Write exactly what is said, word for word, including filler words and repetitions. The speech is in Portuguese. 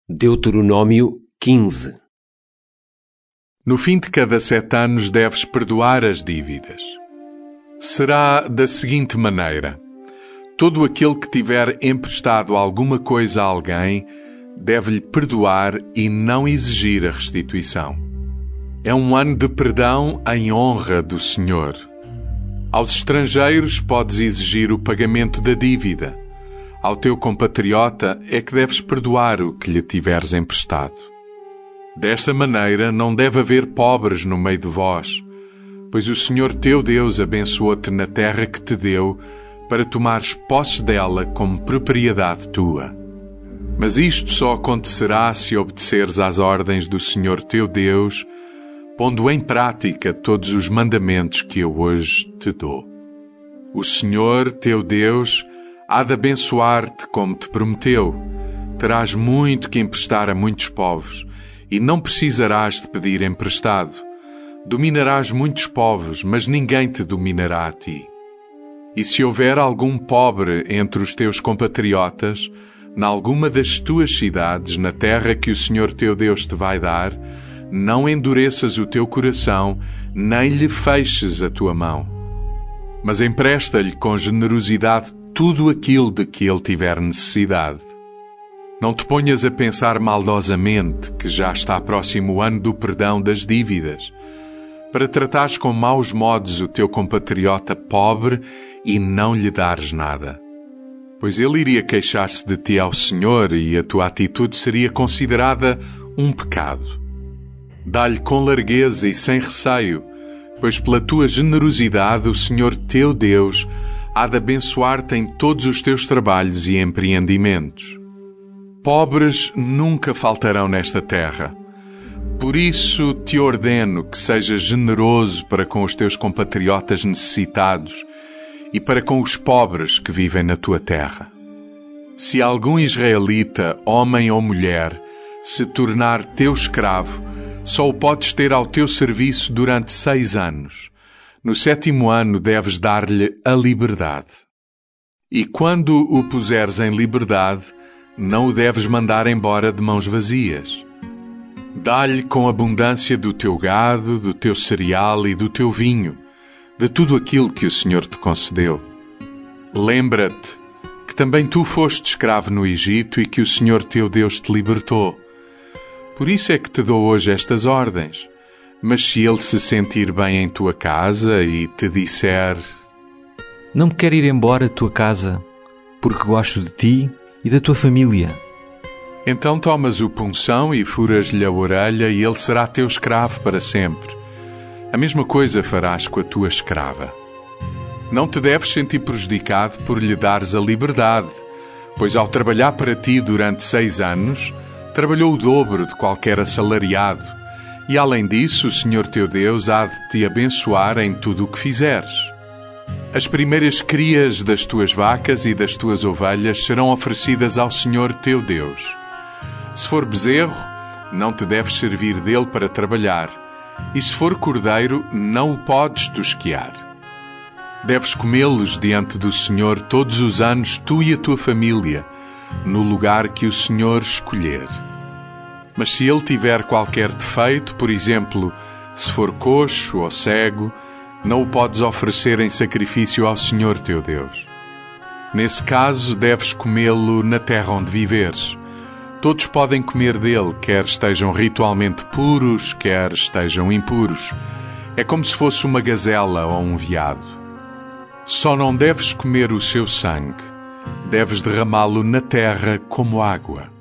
Deuteronômio quinze. No fim de cada sete anos deves perdoar as dívidas. Será da seguinte maneira: todo aquele que tiver emprestado alguma coisa a alguém deve-lhe perdoar e não exigir a restituição. É um ano de perdão em honra do Senhor. Aos estrangeiros podes exigir o pagamento da dívida. Ao teu compatriota é que deves perdoar o que lhe tiveres emprestado. Desta maneira não deve haver pobres no meio de vós, pois o Senhor teu Deus abençoou-te na terra que te deu, para tomares posse dela como propriedade tua. Mas isto só acontecerá se obedeceres às ordens do Senhor teu Deus, pondo em prática todos os mandamentos que eu hoje te dou. O Senhor teu Deus há de abençoar-te como te prometeu. Terás muito que emprestar a muitos povos, e não precisarás de pedir emprestado. Dominarás muitos povos, mas ninguém te dominará a ti. E se houver algum pobre entre os teus compatriotas, nalguma das tuas cidades, na terra que o Senhor teu Deus te vai dar, não endureças o teu coração, nem lhe feches a tua mão. Mas empresta-lhe com generosidade tudo aquilo de que ele tiver necessidade. Não te ponhas a pensar maldosamente que já está próximo o ano do perdão das dívidas, para tratares com maus modos o teu compatriota pobre e não lhe dares nada. Pois ele iria queixar-se de ti ao Senhor e a tua atitude seria considerada um pecado. Dá-lhe com largueza e sem receio, pois pela tua generosidade o Senhor teu Deus há de abençoar-te em todos os teus trabalhos e empreendimentos. Pobres nunca faltarão nesta terra. Por isso te ordeno que sejas generoso para com os teus compatriotas necessitados e para com os pobres que vivem na tua terra. Se algum israelita, homem ou mulher, se tornar teu escravo, só o podes ter ao teu serviço durante seis anos. No sétimo ano deves dar-lhe a liberdade. E quando o puseres em liberdade, não o deves mandar embora de mãos vazias. Dá-lhe com abundância do teu gado, do teu cereal e do teu vinho, de tudo aquilo que o Senhor te concedeu. Lembra-te que também tu foste escravo no Egito e que o Senhor teu Deus te libertou. Por isso é que te dou hoje estas ordens. Mas se ele se sentir bem em tua casa e te disser: não me quero ir embora de tua casa, porque gosto de ti e da tua família. Então tomas o punção e furas-lhe a orelha e ele será teu escravo para sempre. A mesma coisa farás com a tua escrava. Não te deves sentir prejudicado por lhe dares a liberdade, pois ao trabalhar para ti durante seis anos, trabalhou o dobro de qualquer assalariado. E além disso, o Senhor teu Deus há de te abençoar em tudo o que fizeres. As primeiras crias das tuas vacas e das tuas ovelhas serão oferecidas ao Senhor teu Deus. Se for bezerro, não te deves servir dele para trabalhar, e se for cordeiro, não o podes tosquear. Deves comê-los diante do Senhor todos os anos, tu e a tua família, no lugar que o Senhor escolher. Mas se ele tiver qualquer defeito, por exemplo, se for coxo ou cego, não o podes oferecer em sacrifício ao Senhor teu Deus. Nesse caso, deves comê-lo na terra onde viveres. Todos podem comer dele, quer estejam ritualmente puros, quer estejam impuros. É como se fosse uma gazela ou um veado. Só não deves comer o seu sangue. Deves derramá-lo na terra como água.